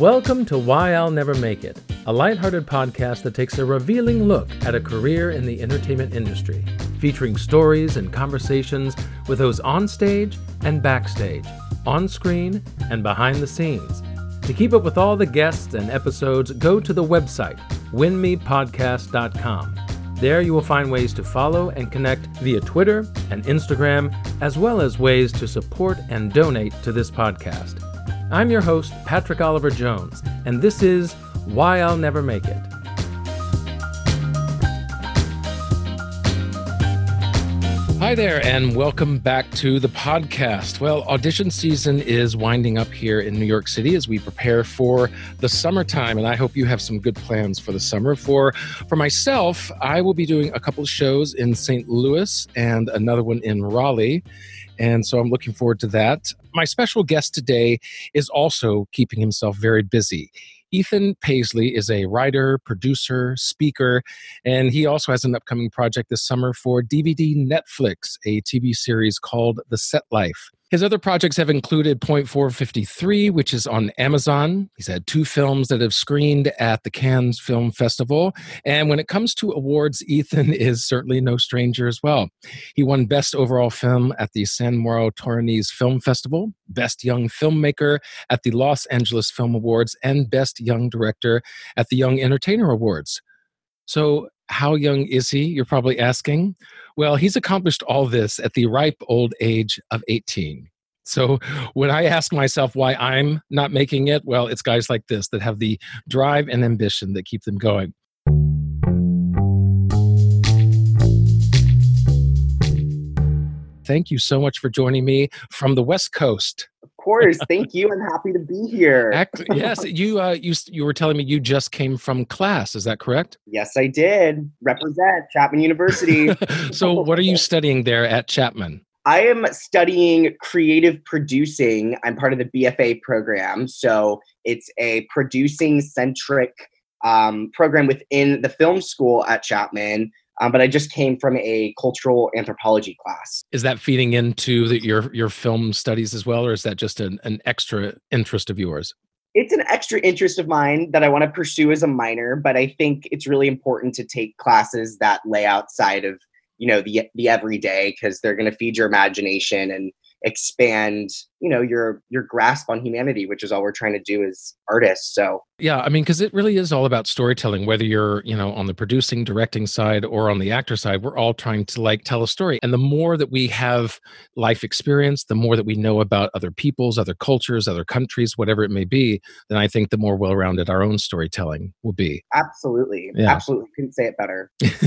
Welcome to Why I'll Never Make It, a lighthearted podcast that takes a revealing look at a career in the entertainment industry, featuring stories and conversations with those on stage and backstage, on screen and behind the scenes. To keep up with all the guests and episodes, go to the website, winmepodcast.com. There you will find ways to follow and connect via Twitter and Instagram, as well as ways to support and donate to this podcast. I'm your host, Patrick Oliver Jones, and this is Why I'll Never Make It. Hi there, and welcome back to the podcast. Well, audition season is winding up here in New York City as we prepare for the summertime, and I hope you have some good plans for the summer. For myself, I will be doing a couple of shows in St. Louis and another one in Raleigh, and so I'm looking forward to that. My special guest today is also keeping himself very busy. Ethan Paisley is a writer, producer, speaker, and he also has an upcoming project this summer for DVD Netflix, a TV series called The Set Life. His other projects have included Point 453, which is on Amazon. He's had 2 films that have screened at the Cannes Film Festival. And when it comes to awards, Ethan is certainly no stranger as well. He won Best Overall Film at the San Mauro Torinese Film Festival, Best Young Filmmaker at the Los Angeles Film Awards, and Best Young Director at the Young Entertainer Awards. So how young is he, you're probably asking? Well, he's accomplished all this at the ripe old age of 18. So when I ask myself why I'm not making it, well, it's guys like this that have the drive and ambition that keep them going. Thank you so much for joining me from the West Coast. Of course. Thank you. I'm happy to be here. Yes, you were telling me you just came from class. Is that correct? Yes, I did. Represent Chapman University. So what are you studying there at Chapman? I am studying creative producing. I'm part of the BFA program. So it's a producing-centric program within the film school at Chapman. But I just came from a cultural anthropology class. Is that feeding into your film studies as well, or is that just an extra interest of yours? It's an extra interest of mine that I want to pursue as a minor, but I think it's really important to take classes that lay outside of, the everyday, because they're going to feed your imagination and expand, your grasp on humanity, which is all we're trying to do as artists. So yeah, I mean, because it really is all about storytelling, whether you're, on the producing, directing side or on the actor side, we're all trying to tell a story. And the more that we have life experience, the more that we know about other peoples, other cultures, other countries, whatever it may be, then I think the more well-rounded our own storytelling will be. Absolutely. Yeah. Absolutely. Couldn't say it better.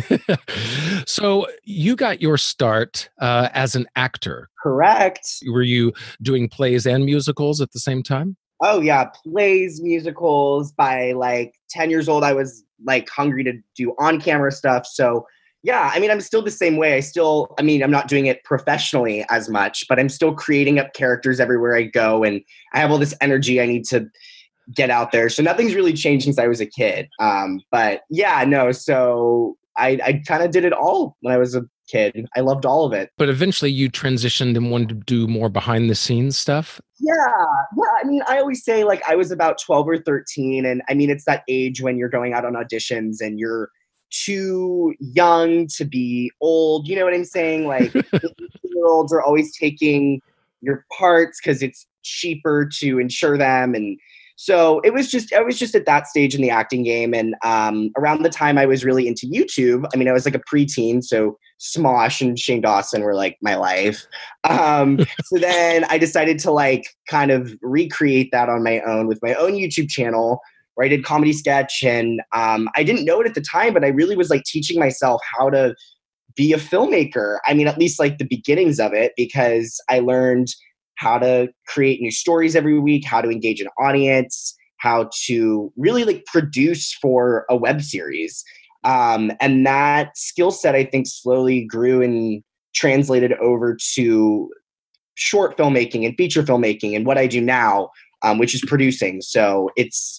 So you got your start as an actor. Correct. Were you doing plays and musicals at the same time? Oh, yeah. Plays, musicals. By 10 years old, I was hungry to do on-camera stuff. So, yeah, I mean, I'm still the same way. I'm not doing it professionally as much, but I'm still creating up characters everywhere I go. And I have all this energy I need to get out there. So nothing's really changed since I was a kid. But yeah, no. So I kind of did it all when I was a kid. I loved all of it. But eventually you transitioned and wanted to do more behind the scenes stuff? Yeah. I mean, I always say I was about 12 or 13. And I mean, it's that age when you're going out on auditions and you're too young to be old. You know what I'm saying? 18-year-olds are always taking your parts because it's cheaper to insure them. And so I was just at that stage in the acting game. And around the time I was really into YouTube, I mean, I was a preteen, so Smosh and Shane Dawson were my life. So then I decided to kind of recreate that on my own with my own YouTube channel where I did comedy sketch. And I didn't know it at the time, but I really was teaching myself how to be a filmmaker. I mean, at least the beginnings of it, because I learned how to create new stories every week, how to engage an audience, how to really produce for a web series. And that skill set, I think, slowly grew and translated over to short filmmaking and feature filmmaking and what I do now, which is producing. So it's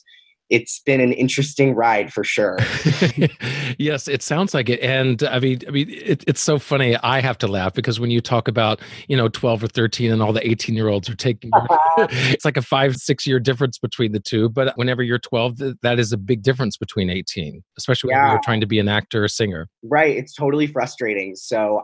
it's been an interesting ride for sure. Yes, it sounds like it. And it's so funny. I have to laugh because when you talk about, 12 or 13 and all the 18-year-olds are taking, it's like a 5, 6 year difference between the two. But whenever you're 12, that is a big difference between 18, especially when Yeah, you're trying to be an actor or singer. right. It's totally frustrating. So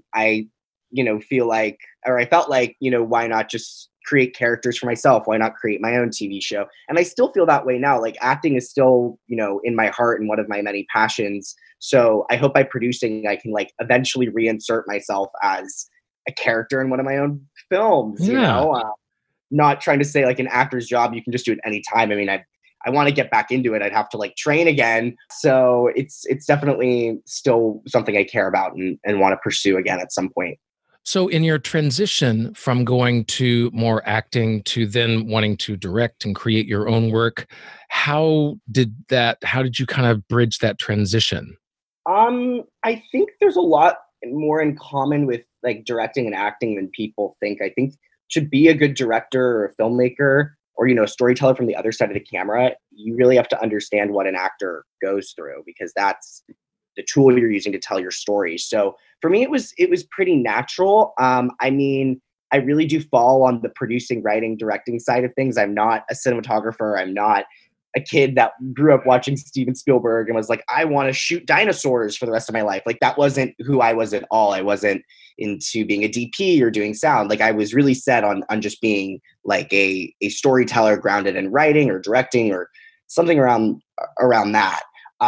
feel like, or I felt like, why not just create characters for myself? Why not create my own TV show? And I still feel that way now. Like acting is still, in my heart and one of my many passions. So I hope by producing, I can like eventually reinsert myself as a character in one of my own films, Yeah. Not trying to say like an actor's job, you can just do it anytime. I mean, I want to get back into it. I'd have to like train again. So it's definitely still something I care about and want to pursue again at some point. So, in your transition from going to more acting to then wanting to direct and create your own work, how did you kind of bridge that transition? I think there's a lot more in common with like directing and acting than people think. I think to be a good director or a filmmaker or a storyteller from the other side of the camera, you really have to understand what an actor goes through because that's the tool you're using to tell your story. So for me, it was pretty natural. I mean, I really do fall on the producing, writing, directing side of things. I'm not a cinematographer. I'm not a kid that grew up watching Steven Spielberg and was like, I want to shoot dinosaurs for the rest of my life. Like that wasn't who I was at all. I wasn't into being a DP or doing sound. Like I was really set on just being like a storyteller grounded in writing or directing or something around that.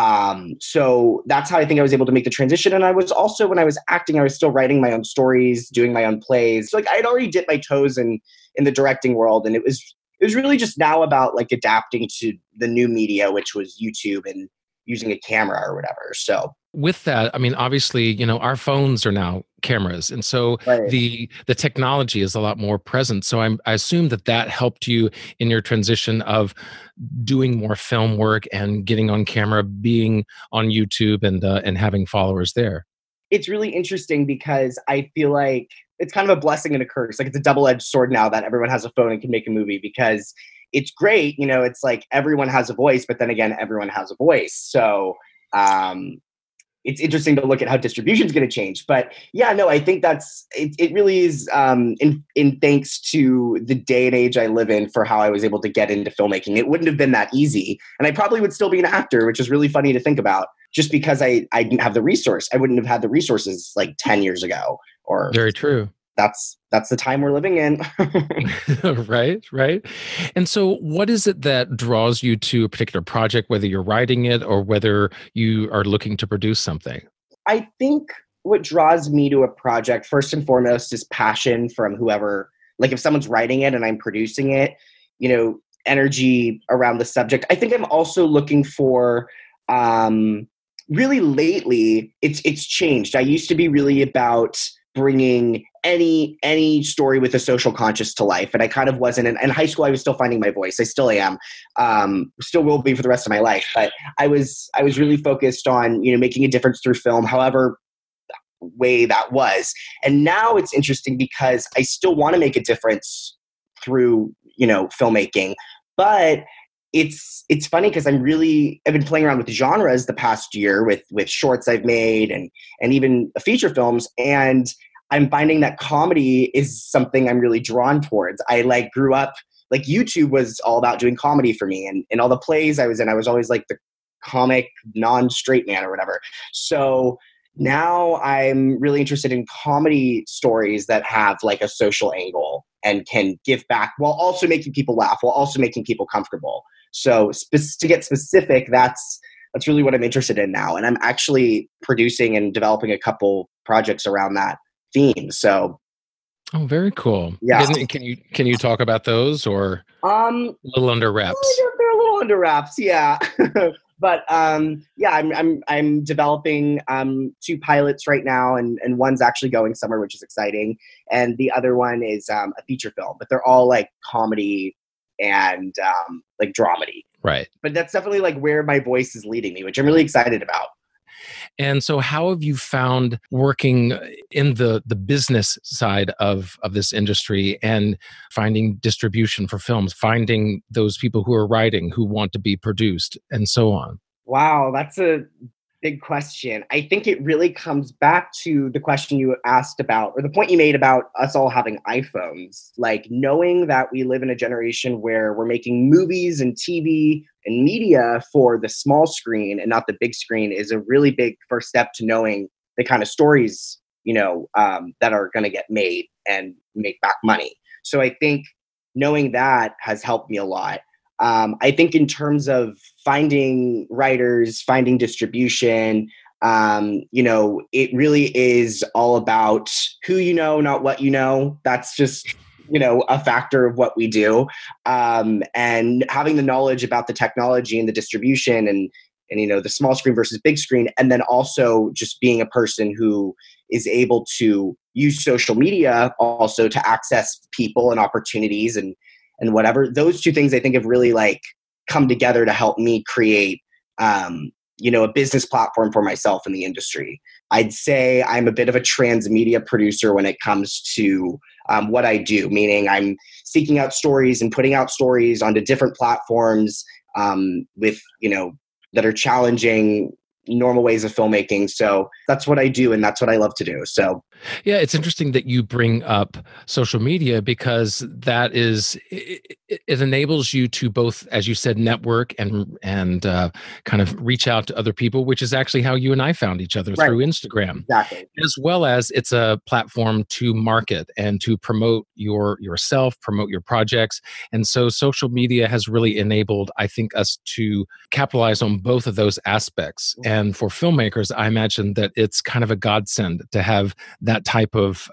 So that's how I think I was able to make the transition. And I was also, when I was acting, I was still writing my own stories, doing my own plays. So like I had already dipped my toes in the directing world. And it was really just now about like adapting to the new media, which was YouTube and using a camera or whatever. So With that, I mean, obviously, our phones are now cameras, and so right. the technology is a lot more present. So I assume that helped you in your transition of doing more film work and getting on camera, being on YouTube, and having followers there. It's really interesting because I feel like it's kind of a blessing and a curse. Like it's a double-edged sword now that everyone has a phone and can make a movie because it's great. It's like everyone has a voice, but then again, everyone has a voice. So um, it's interesting to look at how distribution is going to change. But yeah, no, I think that's it. It really is in thanks to the day and age I live in for how I was able to get into filmmaking. It wouldn't have been that easy, and I probably would still be an actor, which is really funny to think about. Just because I didn't have the resource, I wouldn't have had the resources like 10 years ago. Or Very true. that's the time we're living in. Right, right. And so, what is it that draws you to a particular project, whether you're writing it or whether you are looking to produce something? I think what draws me to a project first and foremost is passion from whoever. Like if someone's writing it and I'm producing it, energy around the subject. I think I'm also looking for really lately it's changed. I used to be really about bringing any story with a social conscious to life, and I kind of wasn't in high school. I was still finding my voice. I still am, still will be for the rest of my life, but I was really focused on making a difference through film, however way that was. And now it's interesting because I still want to make a difference through filmmaking, but it's funny because I've been playing around with genres the past year with shorts I've made and even feature films, and I'm finding that comedy is something I'm really drawn towards. I like grew up like YouTube was all about doing comedy for me, and all the plays I was in, I was always like the comic non-straight man or whatever. So now I'm really interested in comedy stories that have like a social angle and can give back while also making people laugh, while also making people comfortable. So to get specific, that's really what I'm interested in now. And I'm actually producing and developing a couple projects around that theme. So Oh, very cool. yeah. Can you talk about those or a little under wraps? They're a little under wraps, yeah. But yeah, I'm developing two pilots right now, and one's actually going somewhere, which is exciting, and the other one is a feature film. But they're all like comedy and like dramedy. Right. But that's definitely like where my voice is leading me, which I'm really excited about. And so how have you found working in the business side of this industry and finding distribution for films, finding those people who are writing, who want to be produced, and so on? Wow, that's a big question. I think it really comes back to the question you asked about, or the point you made about us all having iPhones. Like knowing that we live in a generation where we're making movies and TV and media for the small screen and not the big screen is a really big first step to knowing the kind of stories, that are going to get made and make back money. So I think knowing that has helped me a lot. I think in terms of finding writers, finding distribution, it really is all about who you know, not what you know. That's just, a factor of what we do. And having the knowledge about the technology and the distribution and the small screen versus big screen. And then also just being a person who is able to use social media also to access people and opportunities and whatever. Those two things I think have really come together to help me create, a business platform for myself in the industry. I'd say I'm a bit of a transmedia producer when it comes to what I do, meaning I'm seeking out stories and putting out stories onto different platforms with, that are challenging normal ways of filmmaking. So that's what I do, and that's what I love to do. So yeah, it's interesting that you bring up social media because that is it enables you to both, as you said, network and kind of reach out to other people, which is actually how you and I found each other right. through Instagram. Exactly. As well as it's a platform to market and to promote yourself, promote your projects. And so social media has really enabled, I think, us to capitalize on both of those aspects. And for filmmakers, I imagine that it's kind of a godsend to have that type of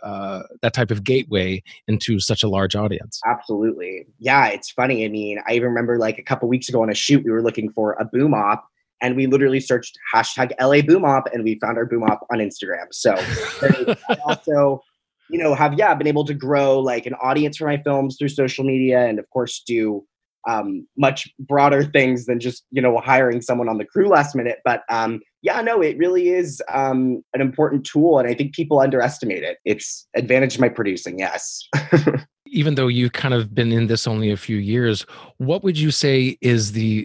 gateway into such a large audience. Absolutely. Yeah, it's funny. I mean, I even remember a couple weeks ago on a shoot, we were looking for a boom op, and we literally searched hashtag LA boom op, and we found our boom op on Instagram. So I also, have been able to grow an audience for my films through social media, and of course do much broader things than just hiring someone on the crew last minute. But it really is an important tool, and I think people underestimate it. It's advantage my producing. Yes. Even though you've kind of been in this only a few years, what would you say is the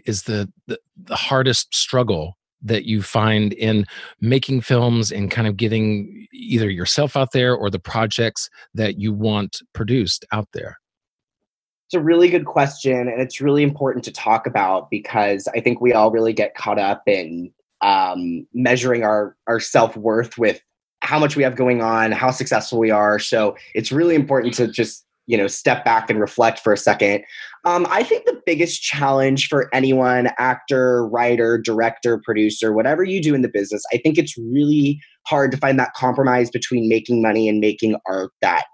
hardest struggle that you find in making films and kind of getting either yourself out there or the projects that you want produced out there? It's a really good question, and it's really important to talk about because I think we all really get caught up in measuring our self-worth with how much we have going on, how successful we are. So it's really important to just step back and reflect for a second. I think the biggest challenge for anyone, actor, writer, director, producer, whatever you do in the business, I think it's really hard to find that compromise between making money and making art that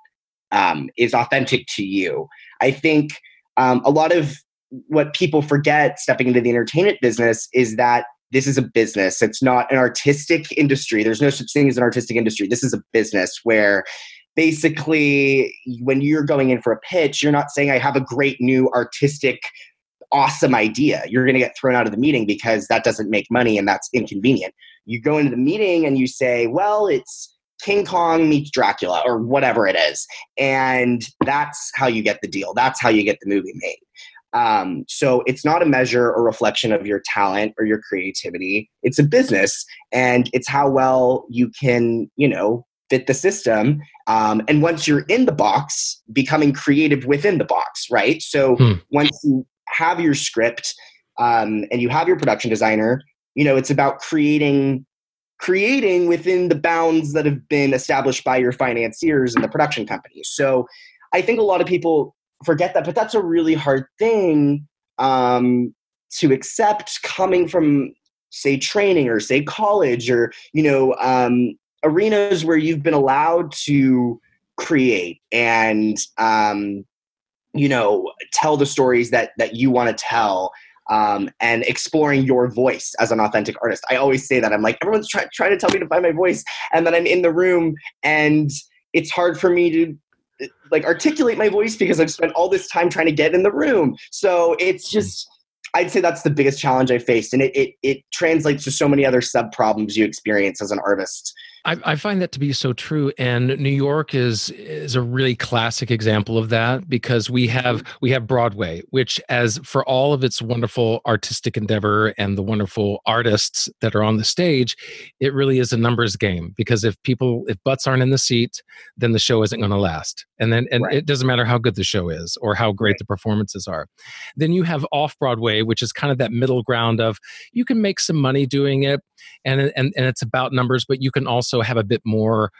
is authentic to you. I think a lot of what people forget stepping into the entertainment business is that this is a business. It's not an artistic industry. There's no such thing as an artistic industry. This is a business where basically when you're going in for a pitch, you're not saying I have a great new artistic, awesome idea. You're going to get thrown out of the meeting because that doesn't make money and that's inconvenient. You go into the meeting and you say, well, it's King Kong meets Dracula or whatever it is. And that's how you get the deal. That's how you get the movie made. So it's not a measure or reflection of your talent or your creativity. It's a business, and it's how well you can, fit the system. And once you're in the box, becoming creative within the box, right? So once you have your script and you have your production designer, it's about creating within the bounds that have been established by your financiers and the production company. So I think a lot of people forget that, but that's a really hard thing to accept coming from, say, training or say college or, arenas where you've been allowed to create and, tell the stories that you want to tell. And exploring your voice as an authentic artist. I always say that. I'm like, everyone's trying to tell me to find my voice. And then I'm in the room and it's hard for me to articulate my voice because I've spent all this time trying to get in the room. So it's just, I'd say that's the biggest challenge I faced. And it translates to so many other sub problems you experience as an artist. I find that to be so true, and New York is a really classic example of that, because we have Broadway, which, as for all of its wonderful artistic endeavor and the wonderful artists that are on the stage, it really is a numbers game. Because if butts aren't in the seat, then the show isn't going to last, and Right. it doesn't matter how good the show is or how great Right. the performances are. Then you have off Broadway, which is kind of that middle ground of, you can make some money doing it, and it's about numbers, but you can also have a bit more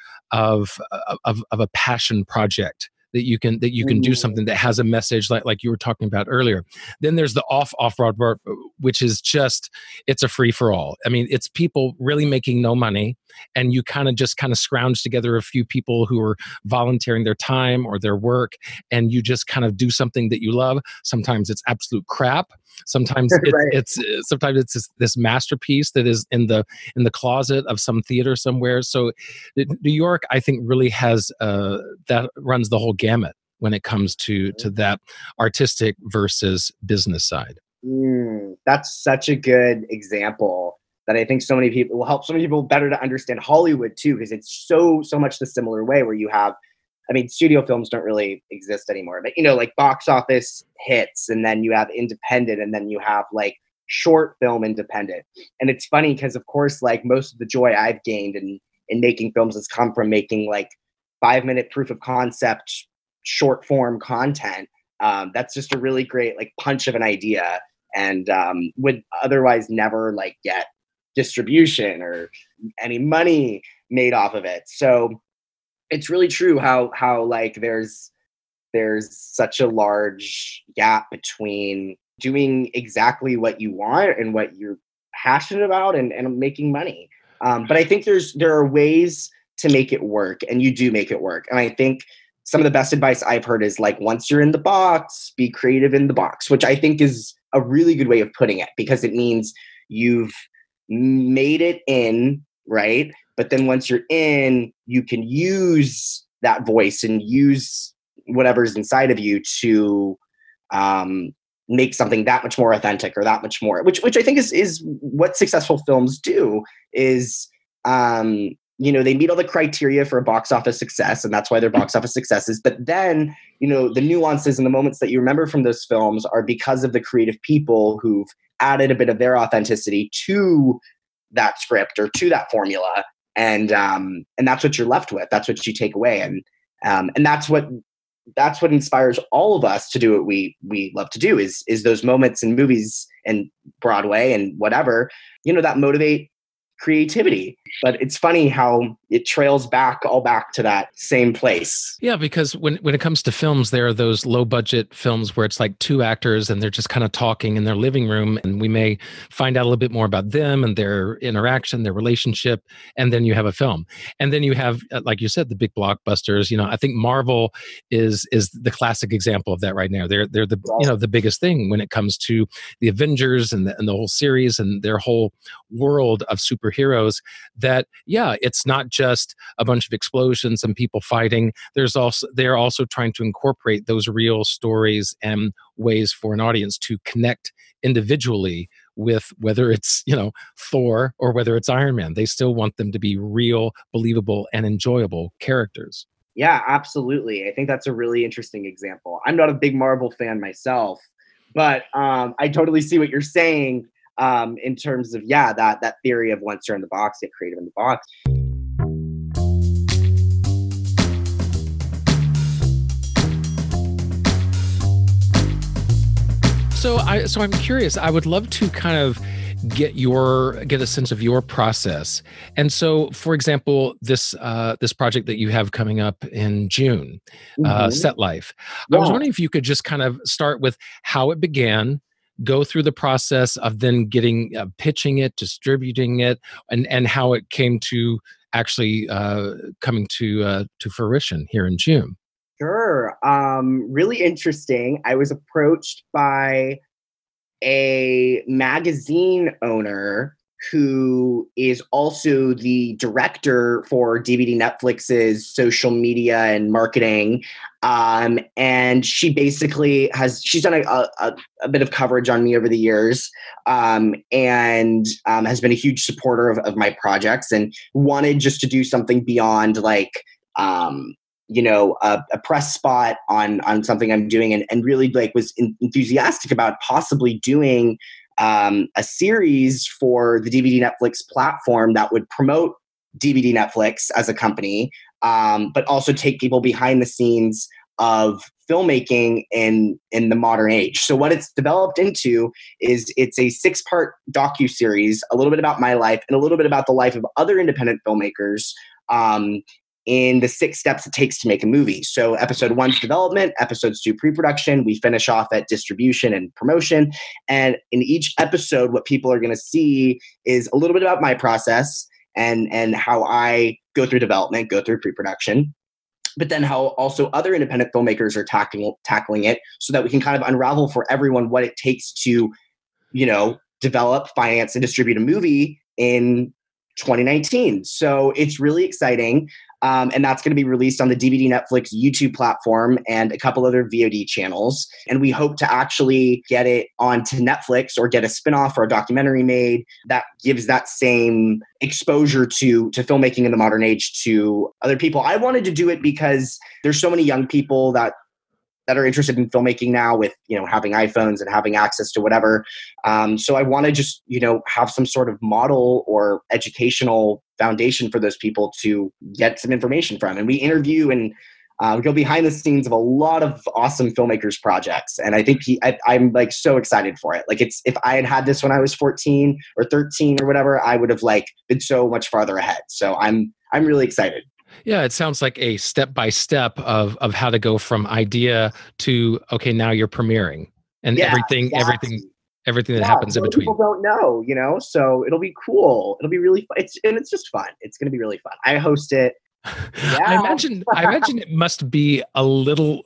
of a passion project that you can do something that has a message, like you were talking about earlier. Then there's the off Broadway, which is just, it's a free for all. I mean, it's people really making no money, and you kind of scrounge together a few people who are volunteering their time or their work, and you just kind of do something that you love. Sometimes it's absolute crap. Sometimes Right. sometimes it's this masterpiece that is in the closet of some theater somewhere. So New York, I think, really has that runs the whole gamut when it comes to that artistic versus business side. That's such a good example that I think so many people will help so many people better to understand Hollywood too, because it's so much the similar way where you have, I mean, studio films don't really exist anymore, but like box office hits, and then you have independent, and then you have like short film independent. And it's funny because, of course, like most of the joy I've gained in making films has come from making like 5-minute proof of concept short form content. That's just a really great like punch of an idea, and would otherwise never like get distribution or any money made off of it. So it's really true how like there's such a large gap between doing exactly what you want and what you're passionate about, and making money. But I think there are ways to make it work, and you do make it work. And I think some of the best advice I've heard is like, once you're in the box, be creative in the box, which I think is a really good way of putting it, because it means you've made it in, right? But then once you're in, you can use that voice and use whatever's inside of you to make something that much more authentic, or that much more, which I think is what successful films do. Is they meet all the criteria for a box office success, and that's why they're box office successes. But then, the nuances and the moments that you remember from those films are because of the creative people who've added a bit of their authenticity to that script or to that formula. And that's what you're left with. That's what you take away. And that's what inspires all of us to do what we love to do, is those moments in movies and Broadway and whatever, that motivate creativity. But it's funny how it trails back to that same place. Yeah, because when it comes to films, there are those low budget films where it's like two actors and they're just kind of talking in their living room, and we may find out a little bit more about them and their interaction, their relationship, and then you have a film. And then you have, like you said, the big blockbusters. I think Marvel is the classic example of that right now. They're the the biggest thing when it comes to the Avengers and the whole series and their whole world of superheroes. That, yeah, it's not just a bunch of explosions and people fighting. They're also trying to incorporate those real stories and ways for an audience to connect individually with, whether it's Thor or whether it's Iron Man. They still want them to be real, believable, and enjoyable characters. Yeah, absolutely. I think that's a really interesting example. I'm not a big Marvel fan myself, but I totally see what you're saying, in terms of, that theory of once you're in the box, get creative in the box. So I'm curious. I would love to kind of get a sense of your process. And so, for example, this project that you have coming up in June, Set Life. Yeah. I was wondering if you could just kind of start with how it began, go through the process of then getting pitching it, distributing it, and how it came to actually coming to fruition here in June. Sure. Really interesting. I was approached by a magazine owner who is also the director for DVD Netflix's social media and marketing. And she basically she's done a bit of coverage on me over the years, and has been a huge supporter of my projects, and wanted just to do something beyond like, a press spot on something I'm doing, and really like was enthusiastic about possibly doing a series for the DVD Netflix platform that would promote DVD Netflix as a company, but also take people behind the scenes of filmmaking in the modern age. So what it's developed into is it's a 6-part docuseries, a little bit about my life and a little bit about the life of other independent filmmakers, in the 6 steps it takes to make a movie. So episode 1's development, episodes 2 pre-production, we finish off at distribution and promotion. And in each episode, what people are going to see is a little bit about my process and how I go through development, go through pre-production, but then how also other independent filmmakers are tackling it, so that we can kind of unravel for everyone what it takes to, develop, finance, and distribute a movie in 2019. So it's really exciting. And that's going to be released on the DVD Netflix YouTube platform and a couple other VOD channels. And we hope to actually get it onto Netflix or get a spinoff or a documentary made that gives that same exposure to filmmaking in the modern age to other people. I wanted to do it because there's so many young people that are interested in filmmaking now with, having iPhones and having access to whatever. So I want to just, have some sort of model or educational foundation for those people to get some information from. And we interview and we go behind the scenes of a lot of awesome filmmakers' projects. And I think I'm like so excited for it. Like if I had this when I was 14 or 13 or whatever, I would have like been so much farther ahead. So I'm really excited. Yeah, it sounds like a step-by-step of how to go from idea to, okay, now you're premiering, and everything that happens in between. People don't know, so it'll be cool. It'll be really fun. It's just fun. It's going to be really fun. I host it. Yeah. I imagine it must be a little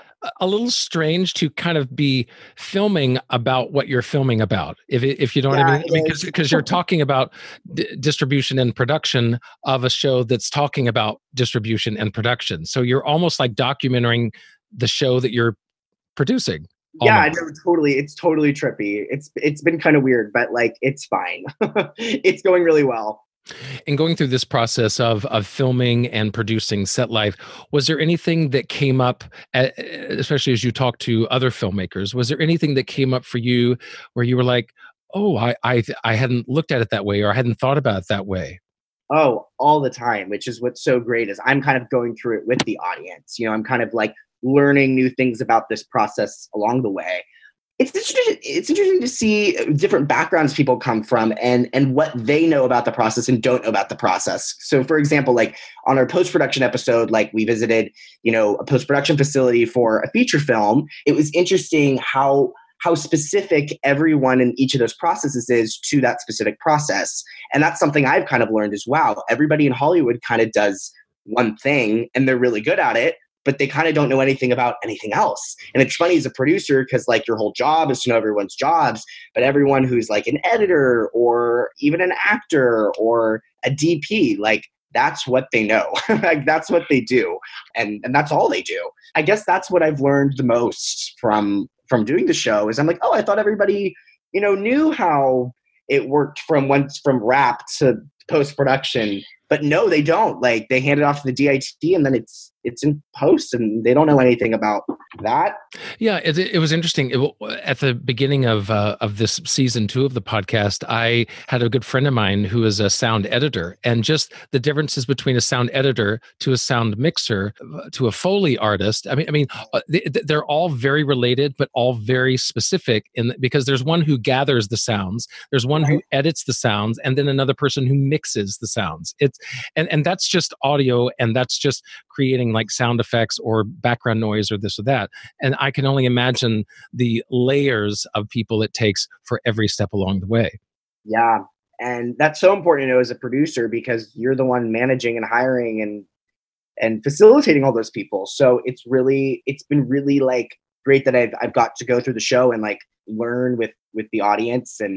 strange to kind of be filming about what you're filming about, if you know what I mean, because you're talking about distribution and production of a show that's talking about distribution and production. So you're almost like documenting the show that you're producing. Yeah, I know, totally. It's totally trippy. It's been kind of weird, but like it's fine. It's going really well. And going through this process of filming and producing Set Life, was there anything that came up, especially as you talk to other filmmakers, was there anything that came up for you where you were like, oh, I hadn't looked at it that way, or I hadn't thought about it that way? Oh, all the time, which is what's so great is I'm kind of going through it with the audience. I'm kind of like learning new things about this process along the way. It's interesting to see different backgrounds people come from and what they know about the process and don't know about the process. So for example, like on our post-production episode, like we visited, a post-production facility for a feature film. It was interesting how specific everyone in each of those processes is to that specific process. And that's something I've kind of learned as well. Everybody in Hollywood kind of does one thing and they're really good at it, but they kind of don't know anything about anything else. And it's funny as a producer, because like your whole job is to know everyone's jobs, but everyone who's like an editor or even an actor or a DP, like that's what they know. Like that's what they do. And that's all they do. I guess that's what I've learned the most from doing the show is I'm like, oh, I thought everybody, knew how it worked from wrap to post-production. But no, they don't. Like they hand it off to the DIT and then it's in post and they don't know anything about that. Yeah, it was interesting. At the beginning of this season 2 of the podcast, I had a good friend of mine who is a sound editor, and just the differences between a sound editor to a sound mixer to a Foley artist. I mean, they're all very related, but all very specific because there's one who gathers the sounds, there's one who edits the sounds, and then another person who mixes the sounds. And that's just audio, and that's just creating like sound effects or background noise or this or that. And I can only imagine the layers of people it takes for every step along the way. Yeah. And that's so important to know as a producer, because you're the one managing and hiring and facilitating all those people. So it's been really like great that I've got to go through the show and like learn with the audience and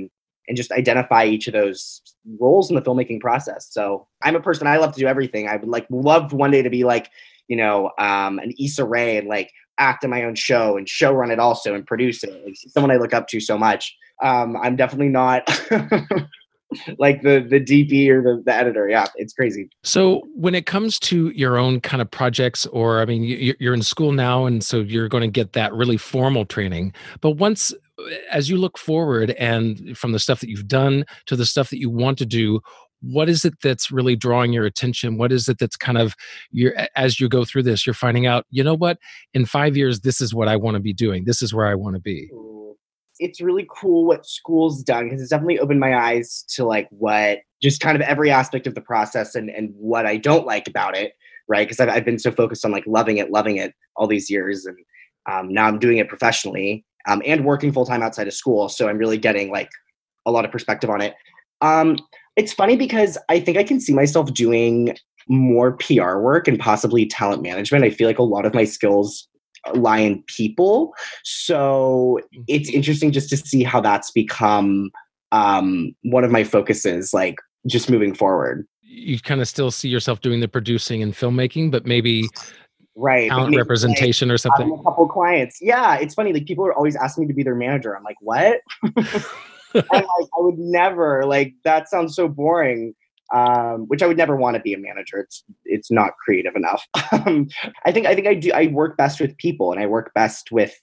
and just identify each of those roles in the filmmaking process. So I'm a person, I love to do everything. I would like love one day to be like, an Issa Rae and like act in my own show and show run it also and produce it. Like someone I look up to so much. I'm definitely not like the DP or the editor. Yeah, it's crazy. So when it comes to your own kind of projects, or I mean, you're in school now, and so you're going to get that really formal training. But once, as you look forward, and from the stuff that you've done to the stuff that you want to do, what is it that's really drawing your attention? What is it that's kind of as you go through this, you're finding out, you know what, in 5 years, this is what I want to be doing. This is where I want to be. It's really cool what school's done, because it's definitely opened my eyes to like what just kind of every aspect of the process and what I don't like about it, right? Because I've been so focused on like loving it all these years, and now I'm doing it professionally and working full time outside of school, so I'm really getting like a lot of perspective on it. It's funny because I think I can see myself doing more PR work and possibly talent management. I feel like a lot of my skills lie in people. So it's interesting just to see how that's become one of my focuses, like just moving forward. You kind of still see yourself doing the producing and filmmaking, but maybe right, talent representation like, or something. Having a couple clients. Yeah, it's funny. Like people are always asking me to be their manager. I'm like, what? I'm like, I would never. Like that sounds so boring. Which I would never want to be a manager. It's not creative enough. I think I work best with people, and I work best with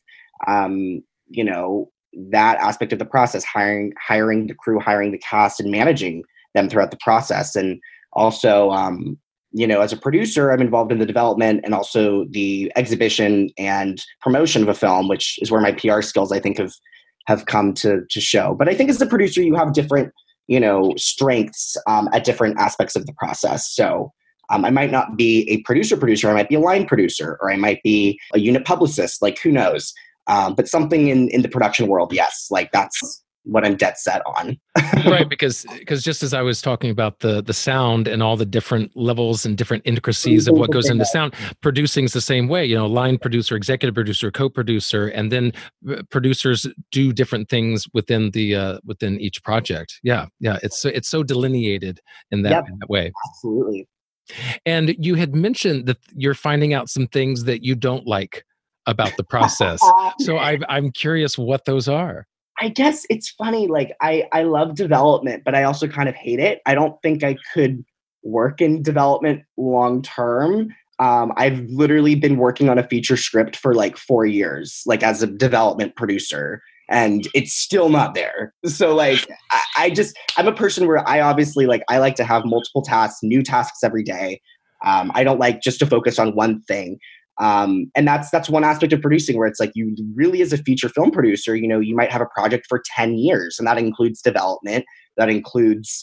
that aspect of the process, hiring the crew, hiring the cast, and managing them throughout the process. And also as a producer, I'm involved in the development and also the exhibition and promotion of a film, which is where my PR skills I think have come to show. But I think as a producer, you have different strengths at different aspects of the process. So I might not be a producer, I might be a line producer, or I might be a unit publicist, like who knows? But something in the production world, yes, like that's what I'm dead set on. Right, because just as I was talking about the sound and all the different levels and different intricacies of what goes into sound, producing is the same way. Line producer, executive producer, co-producer, and then producers do different things within the within each project. Yeah, it's so delineated in that way. Absolutely. And you had mentioned that you're finding out some things that you don't like about the process. So I'm curious what those are. I guess it's funny. Like I love development, but I also kind of hate it. I don't think I could work in development long term. I've literally been working on a feature script for like 4 years, like as a development producer, and it's still not there. So like, I'm a person where I obviously I like to have multiple tasks, new tasks every day. I don't like just to focus on one thing. And that's one aspect of producing where it's like you really, as a feature film producer, you might have a project for 10 years, and that includes development, that includes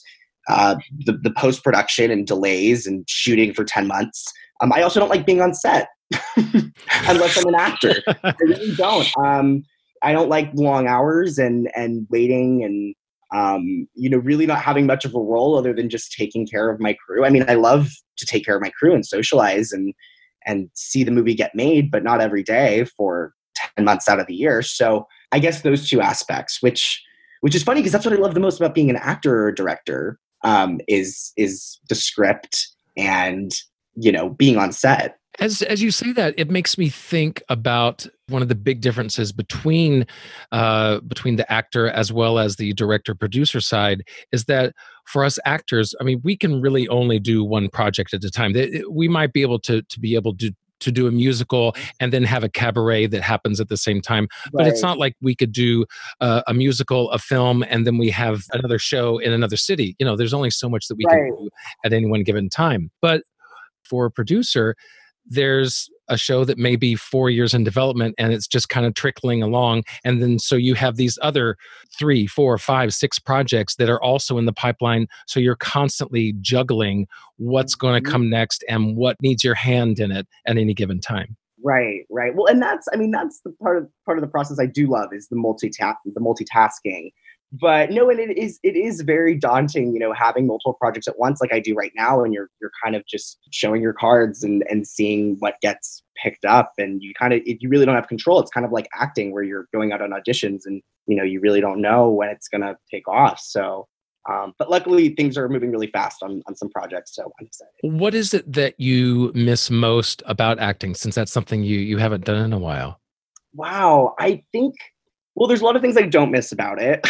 the post-production and delays and shooting for 10 months. I also don't like being on set unless I'm an actor. I really don't. I don't like long hours and waiting and really not having much of a role other than just taking care of my crew. I mean, I love to take care of my crew and socialize and see the movie get made, but not every day for 10 months out of the year. So I guess those two aspects, which is funny because that's what I love the most about being an actor or a director, is the script and, being on set. As you say that, it makes me think about one of the big differences between the actor as well as the director producer side is that for us actors, I mean, we can really only do one project at a time. We might be able to do a musical and then have a cabaret that happens at the same time. But it's not like we could do a musical, a film, and then we have another show in another city. There's only so much that we can do at any one given time. But for a producer, there's a show that may be 4 years in development and it's just kind of trickling along. And then so you have these other 3, 4, 5, 6 projects that are also in the pipeline. So you're constantly juggling what's going to come next and what needs your hand in it at any given time. Right. Well, and that's the part of the process I do love is the multitasking. But no, and it is very daunting, having multiple projects at once like I do right now, and you're kind of just showing your cards and seeing what gets picked up, and you really don't have control. It's kind of like acting where you're going out on auditions and you really don't know when it's going to take off. So, but luckily things are moving really fast on some projects. So I'm excited. What is it that you miss most about acting, since that's something you haven't done in a while? Wow. I think, well, there's a lot of things I don't miss about it.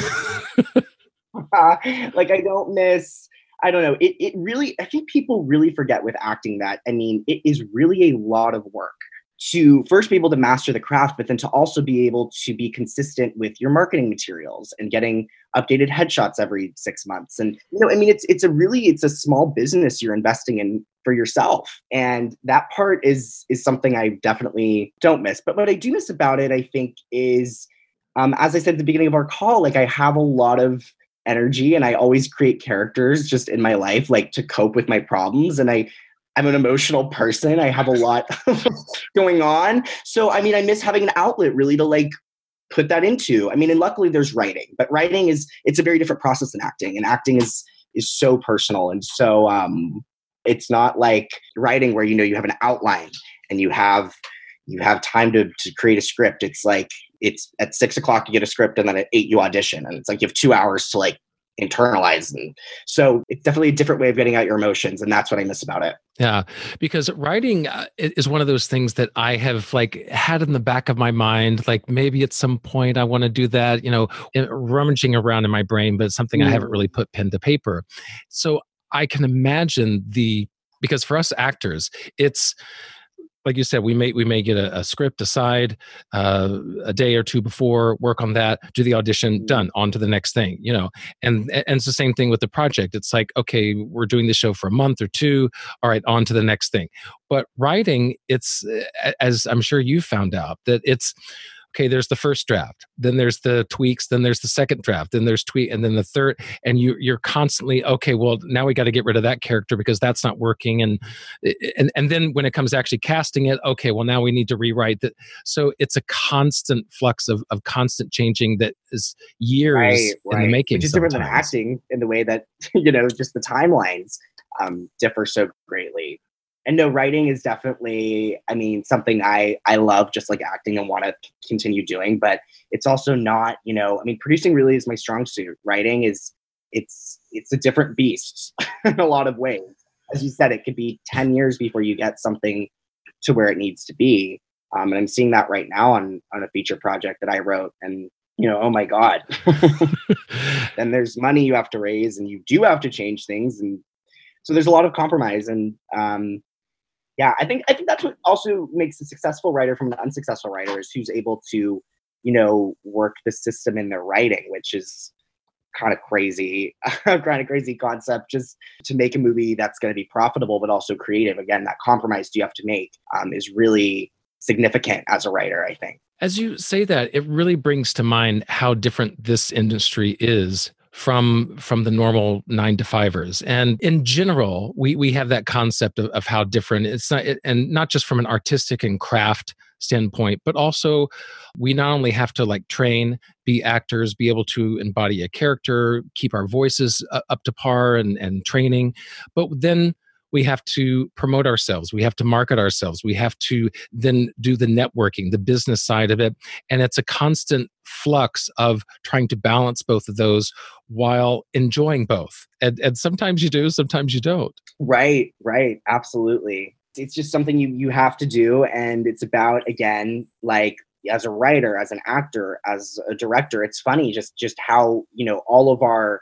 Like I don't miss, I don't know. It really, I think people really forget with acting that, I mean, it is really a lot of work to first be able to master the craft, but then to also be able to be consistent with your marketing materials and getting updated headshots every 6 months. And, I mean, it's a small business you're investing in for yourself. And that part is something I definitely don't miss. But what I do miss about it, I think, is, as I said at the beginning of our call, like I have a lot of energy and I always create characters just in my life, like to cope with my problems. And I'm an emotional person. I have a lot going on. So, I mean, I miss having an outlet really to like put that into. I mean, and luckily there's writing, but writing it's a very different process than acting. And acting is so personal. And so, it's not like writing where, you have an outline and you have time to create a script. It's like, it's at 6 o'clock you get a script and then at 8 you audition. And it's like, you have 2 hours to like internalize. And so it's definitely a different way of getting out your emotions. And that's what I miss about it. Yeah, because writing is one of those things that I have like had in the back of my mind, like maybe at some point I want to do that, rummaging around in my brain, but it's something I haven't really put pen to paper. So I can imagine because for us actors, it's like you said, we may get a script aside a day or two before, work on that, do the audition, done, on to the next thing, and it's the same thing with the project. It's like, okay, we're doing the show for a month or two, all right, on to the next thing. But writing, it's, as I'm sure you found out, that it's, okay, there's the first draft, then there's the tweaks, then there's the second draft, then there's tweak, and then the third, and you're constantly, okay, well, now we got to get rid of that character because that's not working, and then when it comes to actually casting it, okay, well, now we need to rewrite that. So it's a constant flux of constant changing that is years in the making, which is sometimes. different than acting in the way that just the timelines differ so greatly. And no, writing is definitely, I mean, something I love just like acting and want to continue doing, but it's also not, I mean, producing really is my strong suit. Writing it's a different beast in a lot of ways. As you said, it could be 10 years before you get something to where it needs to be. And I'm seeing that right now on a feature project that I wrote, and oh my God. Then there's money you have to raise and you do have to change things. And so there's a lot of compromise. And, yeah, I think that's what also makes a successful writer from an unsuccessful writer, is who's able to, work the system in their writing, which is kind of crazy concept, just to make a movie that's going to be profitable, but also creative. Again, that compromise you have to make is really significant as a writer, I think. As you say that, it really brings to mind how different this industry is from the normal 9-to-5ers. And in general, we have that concept of how different it's not, and not just from an artistic and craft standpoint, but also we not only have to like train, be actors, be able to embody a character, keep our voices up to par and training, but then we have to promote ourselves. We have to market ourselves. We have to then do the networking, the business side of it. And it's a constant flux of trying to balance both of those while enjoying both. And sometimes you do, sometimes you don't. Right. Absolutely. It's just something you have to do. And it's about, again, like as a writer, as an actor, as a director, it's funny just how, all of our,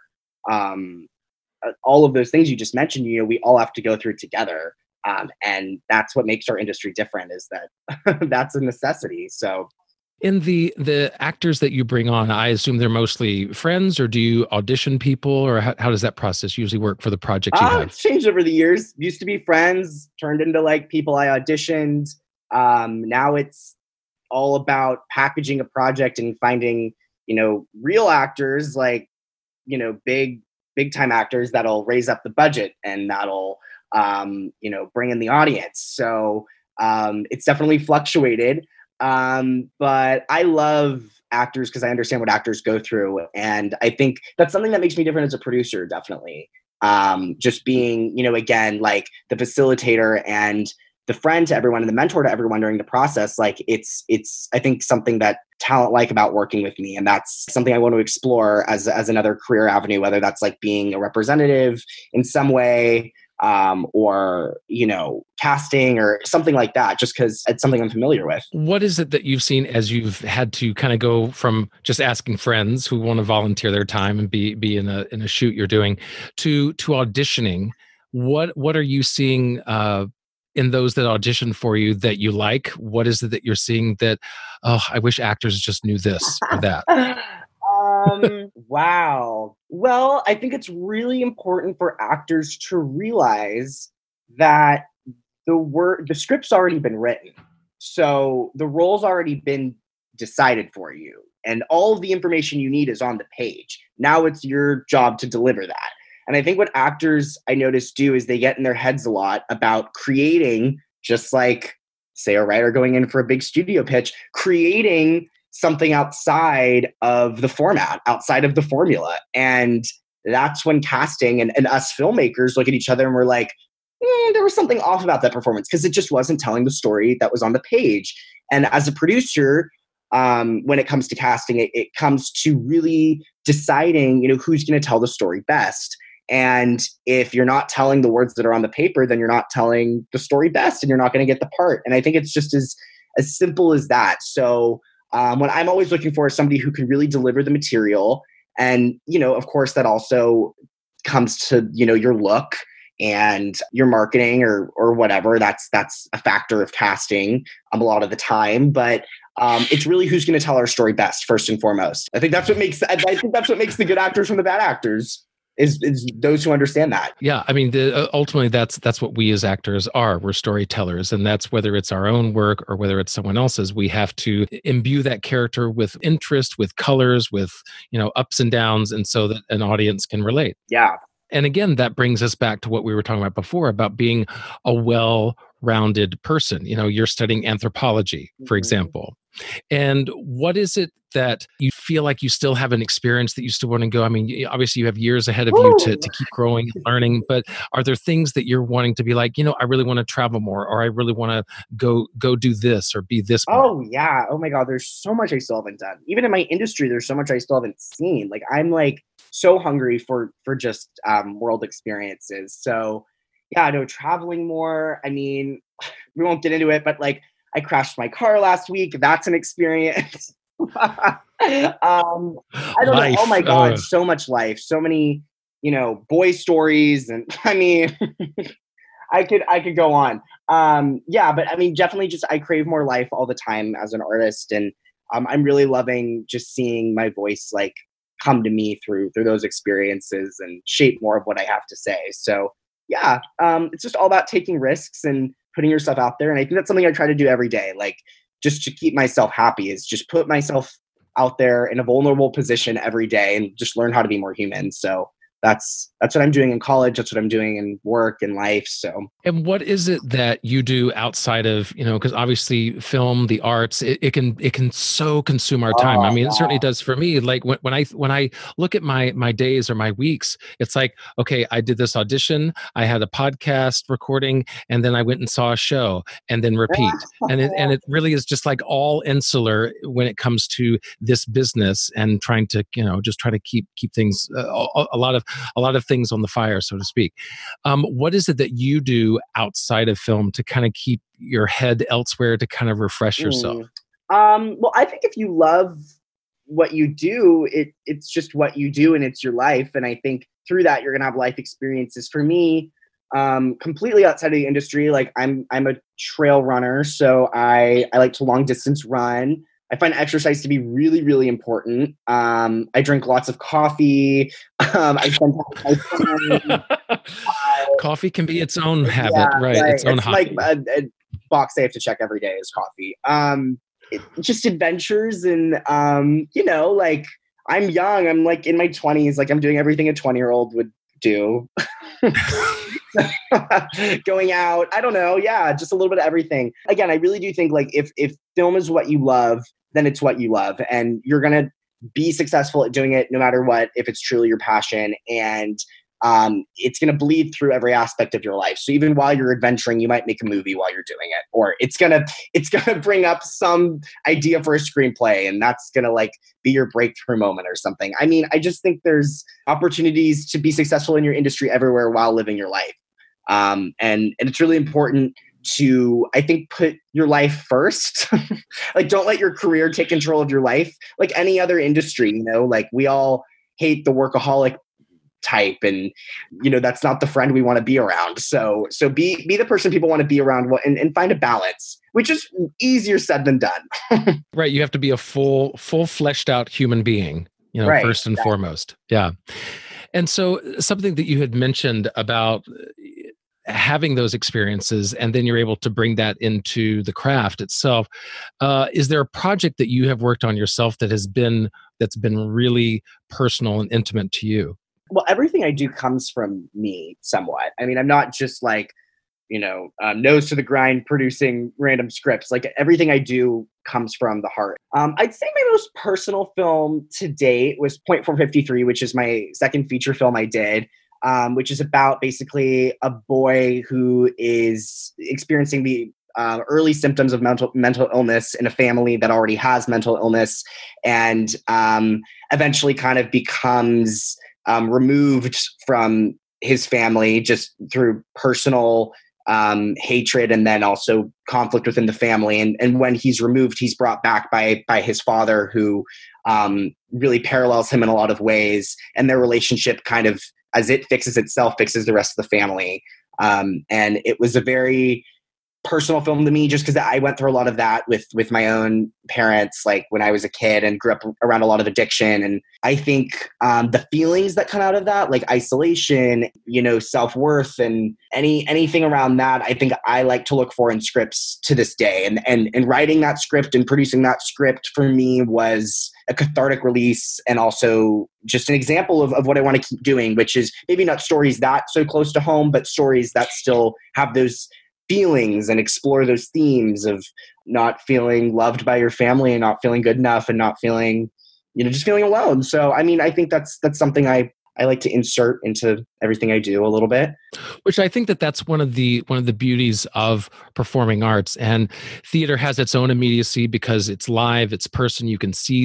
all of those things you just mentioned, we all have to go through together. And that's what makes our industry different, is that that's a necessity. So in the actors that you bring on, I assume they're mostly friends, or do you audition people, or how does that process usually work for the projects you have? It's changed over the years. Used to be friends, turned into like people I auditioned. Now it's all about packaging a project and finding, real actors, like, big time actors that'll raise up the budget and that'll, bring in the audience. So it's definitely fluctuated. But I love actors because I understand what actors go through. And I think that's something that makes me different as a producer, definitely. Just being, again, like the facilitator and the friend to everyone and the mentor to everyone during the process, like it's I think something that talent like about working with me. And that's something I want to explore as another career avenue, whether that's like being a representative in some way, or, casting or something like that, just because it's something I'm familiar with. What is it that you've seen as you've had to kind of go from just asking friends who want to volunteer their time and be in a shoot you're doing to auditioning? What are you seeing in those that audition for you that you like? What is it that you're seeing that, oh, I wish actors just knew this or that? Wow. Well, I think it's really important for actors to realize that the script's already been written. So the role's already been decided for you. And all of the information you need is on the page. Now it's your job to deliver that. And I think what actors I notice do is they get in their heads a lot about creating, just like, say, a writer going in for a big studio pitch, creating something outside of the format, outside of the formula. And that's when casting and us filmmakers look at each other and we're like, there was something off about that performance because it just wasn't telling the story that was on the page. And as a producer, when it comes to casting, it comes to really deciding, who's going to tell the story best. And if you're not telling the words that are on the paper, then you're not telling the story best and you're not going to get the part. And I think it's just as simple as that. So what I'm always looking for is somebody who can really deliver the material. And, of course, that also comes to, your look and your marketing or whatever. That's a factor of casting a lot of the time. But it's really who's going to tell our story best, first and foremost. I think that's what makes the good actors from the bad actors. Is those who understand that. Yeah, I mean, ultimately, that's what we as actors are. We're storytellers, and that's whether it's our own work or whether it's someone else's. We have to imbue that character with interest, with colors, with ups and downs, and so that an audience can relate. Yeah. And again, that brings us back to what we were talking about before about being a well-rounded person. You're studying anthropology, for example. And what is it that you feel like you still have an experience that you still want to go? I mean, obviously you have years ahead of you to keep growing and learning, but are there things that you're wanting to be like, I really want to travel more, or I really want to go do this or be this more? Oh yeah. Oh my God. There's so much I still haven't done. Even in my industry, there's so much I still haven't seen. Like I'm like so hungry for just world experiences. So yeah, no, traveling more. I mean, we won't get into it, but like I crashed my car last week. That's an experience. I don't know. Oh my God, so much life, so many, boy stories. And I mean, I could go on. Yeah, but I mean, definitely just, I crave more life all the time as an artist. And I'm really loving just seeing my voice like come to me through those experiences and shape more of what I have to say. So yeah, it's just all about taking risks and putting yourself out there. And I think that's something I try to do every day. Like just to keep myself happy is just put myself out there in a vulnerable position every day and just learn how to be more human. So that's what I'm doing in college. That's what I'm doing in work and life. So, and what is it that you do outside of, because obviously film, the arts, it can so consume our time. I mean, it certainly does for me. Like when I look at my days or my weeks, it's like, okay, I did this audition, I had a podcast recording, and then I went and saw a show and then repeat. And it really is just like all insular when it comes to this business and trying to, just try to keep things, a lot of things on the fire, so to speak. What is it that you do outside of film to kind of keep your head elsewhere, to kind of refresh yourself? Well, I think if you love what you do, it's just what you do and it's your life. And I think through that, you're going to have life experiences. For me, completely outside of the industry, like I'm a trail runner. So I like to long distance run. I find exercise to be really, really important. I drink lots of coffee. I spend time with my friends. Coffee can be its own habit, right? Its own hobby. Like a box I have to check every day is coffee. Just adventures and, like I'm young. I'm like in my 20s. Like I'm doing everything a 20-year-old would do. Going out. I don't know. Yeah, just a little bit of everything. Again, I really do think like if film is what you love, then it's what you love. And you're going to be successful at doing it no matter what, if it's truly your passion. And it's going to bleed through every aspect of your life. So even while you're adventuring, you might make a movie while you're doing it, or it's gonna bring up some idea for a screenplay, and that's gonna like be your breakthrough moment or something. I mean, I just think there's opportunities to be successful in your industry everywhere while living your life, and it's really important to, I think, put your life first. Like, don't let your career take control of your life. Like any other industry, you know, like we all hate the workaholic type, and you know that's not the friend we want to be around. So be the person people want to be around, and find a balance, which is easier said than done. Right. You have to be a full fleshed out human being, you know, Right, first and foremost. Yeah. And so something that you had mentioned about having those experiences, and then you're able to bring that into the craft itself. Is there a project that you have worked on yourself that's been really personal and intimate to you? Well, everything I do comes from me somewhat. I mean, I'm not just like, you know, nose to the grind producing random scripts. Like everything I do comes from the heart. I'd say my most personal film to date was Point 453, which is my second feature film I did, which is about basically a boy who is experiencing the early symptoms of mental illness in a family that already has mental illness, and eventually kind of becomes removed from his family just through personal hatred, and then also conflict within the family. And when he's removed, he's brought back by his father, who really parallels him in a lot of ways. And their relationship kind of, as it fixes itself, fixes the rest of the family. And it was a very personal film to me, just because I went through a lot of that with my own parents, like when I was a kid, and grew up around a lot of addiction. And I think the feelings that come out of that, like isolation, you know, self-worth, and anything around that, I think I like to look for in scripts to this day. And writing that script and producing that script for me was a cathartic release, and also just an example of what I want to keep doing, which is maybe not stories that so close to home, but stories that still have those feelings and explore those themes of not feeling loved by your family, and not feeling good enough, and not feeling, you know, just feeling alone. So, I mean, I think that's something I like to insert into everything I do a little bit. Which I think that's one of the beauties of performing arts. And theater has its own immediacy because it's live, it's person. You can see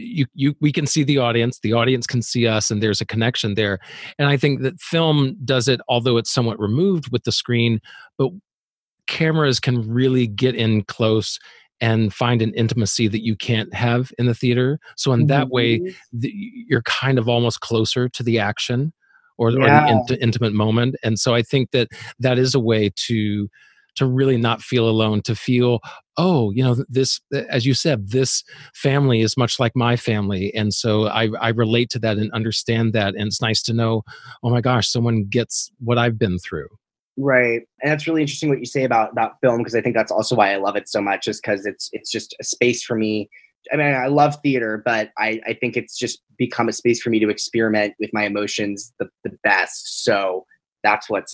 we can see the audience can see us, and there's a connection there. And I think that film does it, although it's somewhat removed with the screen, but cameras can really get in close and find an intimacy that you can't have in the theater. So in that way, you're kind of almost closer to the action or the intimate moment. And so I think that is a way to really not feel alone, to feel, oh, you know, this, as you said, this family is much like my family. And so I relate to that and understand that. And it's nice to know, oh my gosh, someone gets what I've been through. Right. And that's really interesting what you say about film, because I think that's also why I love it so much, is because it's just a space for me. I mean, I love theater, but I think it's just become a space for me to experiment with my emotions the best. So that's that's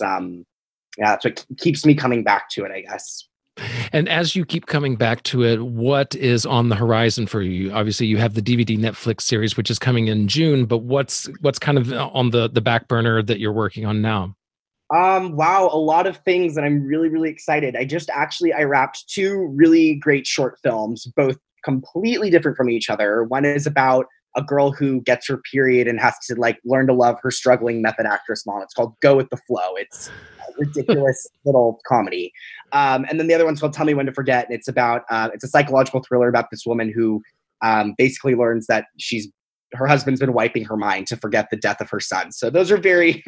what keeps me coming back to it, I guess. And as you keep coming back to it, what is on the horizon for you? Obviously, you have the DVD Netflix series, which is coming in June, but what's kind of on the back burner that you're working on now? Wow, a lot of things, and I'm really, really excited. I wrapped two really great short films, both completely different from each other. One is about a girl who gets her period and has to like learn to love her struggling method actress mom. It's called Go with the Flow. It's a ridiculous little comedy. And then the other one's called Tell Me When to Forget. And it's about, it's a psychological thriller about this woman who basically learns that her husband's been wiping her mind to forget the death of her son. So those are very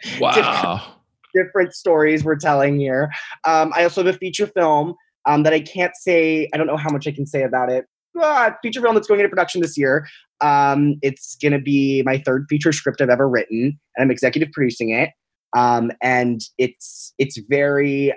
different stories we're telling here. I also have a feature film that I can't say, I don't know how much I can say about it. Feature film that's going into production this year. It's going to be my third feature script I've ever written, and I'm executive producing it. And it's very,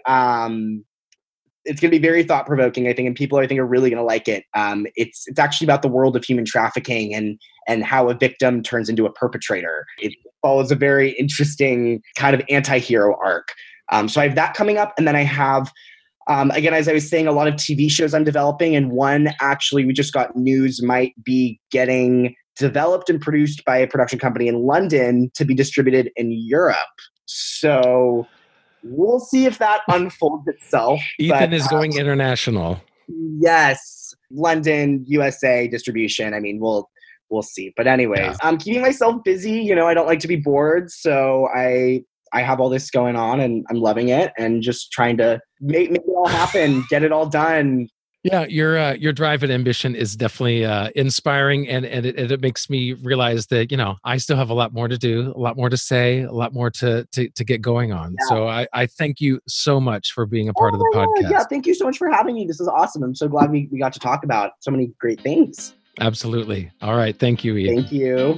it's going to be very thought provoking, I think, and people I think are really going to like it. It's actually about the world of human trafficking and how a victim turns into a perpetrator. It follows a very interesting kind of anti-hero arc. So I have that coming up, and then I have, again, as I was saying, a lot of TV shows I'm developing, and one actually we just got news might be getting developed and produced by a production company in London to be distributed in Europe. So we'll see if that unfolds itself. Ethan is going international. Yes. London, USA distribution. I mean, we'll see. But anyways, I'm keeping myself busy. You know, I don't like to be bored. So I have all this going on and I'm loving it and just trying to make it all happen, get it all done. Yeah, your drive and ambition is definitely inspiring, and it makes me realize that, you know, I still have a lot more to do, a lot more to say, a lot more to get going on. Yeah. So I thank you so much for being a part of the podcast. Yeah, thank you so much for having me. This is awesome. I'm so glad we got to talk about so many great things. Absolutely. All right. Thank you, Ethan. Thank you.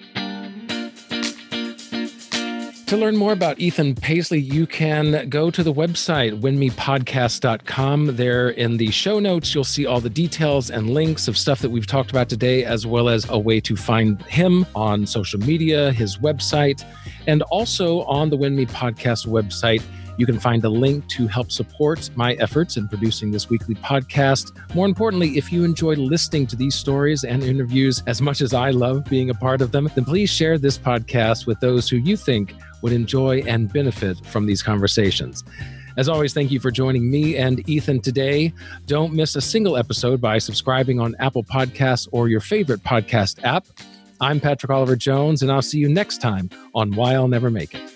To learn more about Ethan Paisley, you can go to the website, winmepodcast.com. There in the show notes, you'll see all the details and links of stuff that we've talked about today, as well as a way to find him on social media, his website, and also on the Win Me Podcast website. You can find a link to help support my efforts in producing this weekly podcast. More importantly, if you enjoy listening to these stories and interviews as much as I love being a part of them, then please share this podcast with those who you think would enjoy and benefit from these conversations. As always, thank you for joining me and Ethan today. Don't miss a single episode by subscribing on Apple Podcasts or your favorite podcast app. I'm Patrick Oliver Jones, and I'll see you next time on Why I'll Never Make It.